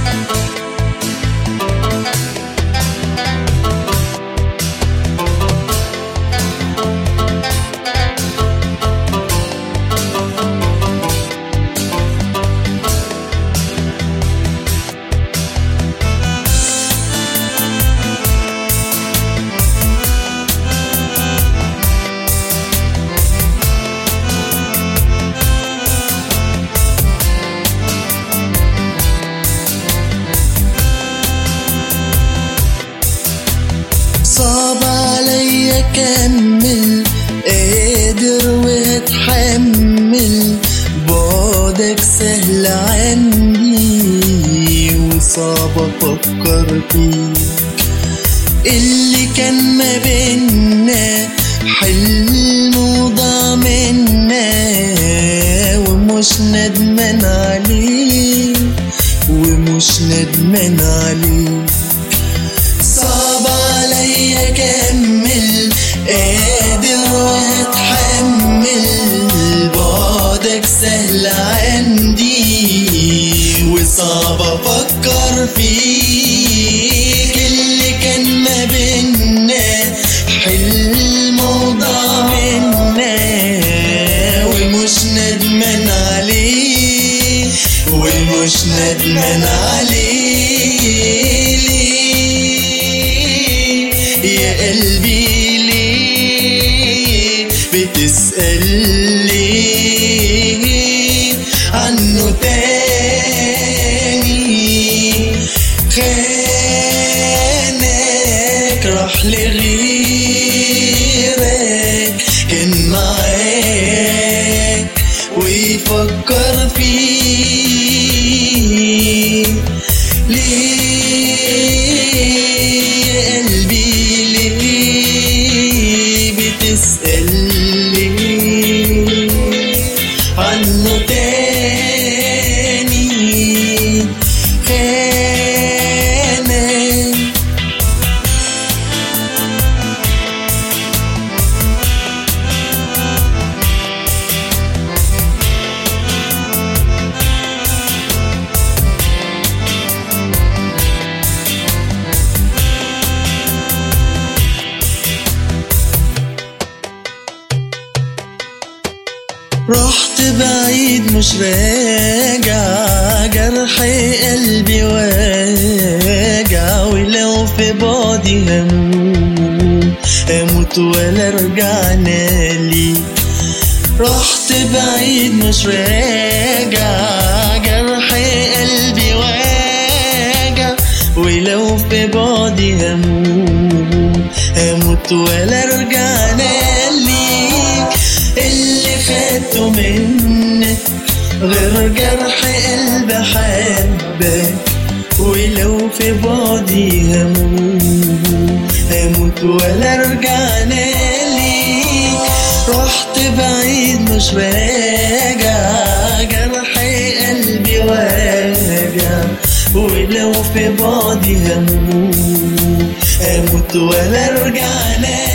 صعب عليا اكمل، قادر واتحمل، بعدك سهل عني وصعب افكر فيك. اللي كان ما بينا حلم وضاع منا، ومش ندمان عليه ومش ندمان عليه. صعب عليا اكمل، قادر واتحمل، بعدك سهل عندي وصعب افكر فيك. اللي كان ما بينا حلم وضاع منا، ومش ندمان عليه ومش ندمان عليه. يا قلبي ليه بتسأل ليه عنه تاني؟ خانك راح لغيرك كان معاك ويفكر فيك. تسأل ليه عنه تاني؟ خانك رحت بعيد مش راجع، جرح قلبي واجع، ولو في بعدي هموت ولا ارجع نالي. رحت بعيد مش راجع، جرح قلبي واجع، ولو في بعدي هموت ولا ارجع نالي. اللي خدته منك غير جرح قلب حبك، ولو في بعدي هموت ولا ارجع ليك. رحت بعيد مش راجع، جرح قلبي واجع، ولو في بعدي هموت ولا ارجع ليك.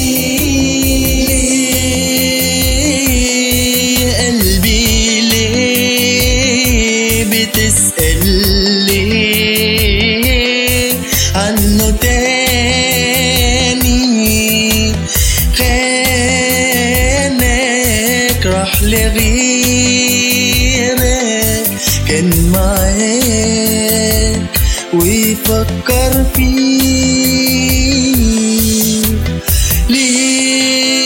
تسأل ليه عنه تاني؟ خانك راح لغيرك كان معاك ويفكر فيك. ليه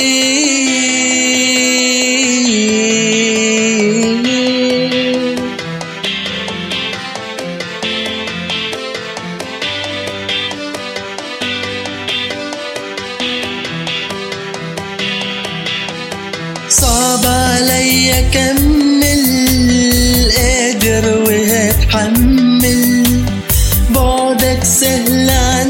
صعب عليا اكمل، قادر وهتحمل، بعدك سهل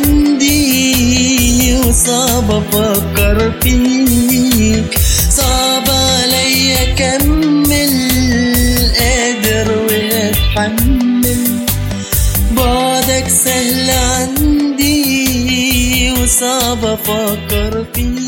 عندي وصعب افكر فيك. صعب عليا اكمل، قادر وهتحمل، بعدك سهل عندي وصعب افكر فيك.